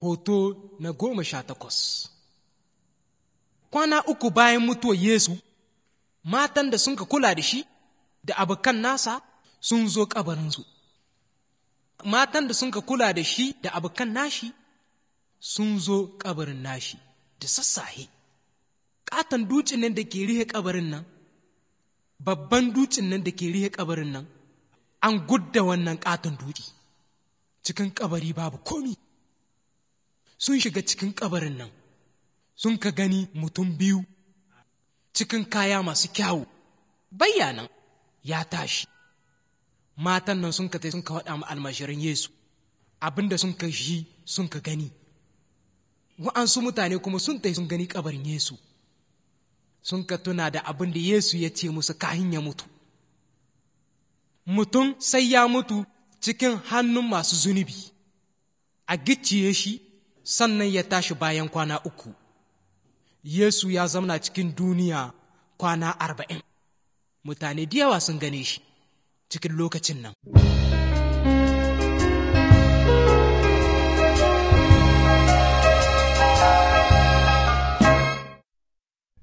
Hoto na 18. Kwana uku bayan mutuwar Yesu, matan da sun ka kula da shi da abokan nasa sun zo kabarinsu. Matan da sun ka kula da shi da abokan nashi sun zo kabarin nashi da sassahe. Ƙaton dutsen nan da ke rihe kabarin nan, babban dutsen nan da ke rihe kabarin nan, an gudda wannan ƙaton dutse. Cikin kabari babu komi. Sun shiga cikin kabarin nan, sun ka gani mutum biyu cikin kaya masu kyawu, bayyanan ya tashi. Matan nan sun ka faɗa ma almashirin Yesu abinda sun ka shi sun ka gani. Wa'ansu mutane kuma sun gani kabarin Yesu, sun ka tuna da abin da Yesu ya ce musu kahin ya mutu. Mutum sai ya mutu cikin hannun masu zunubi, a gicciye shi sannan ya tashi bayan kwana uku. Yesu ya zamana cikin duniya kwana 40. Mutane da yawa sun gane shi cikin lokacin nan.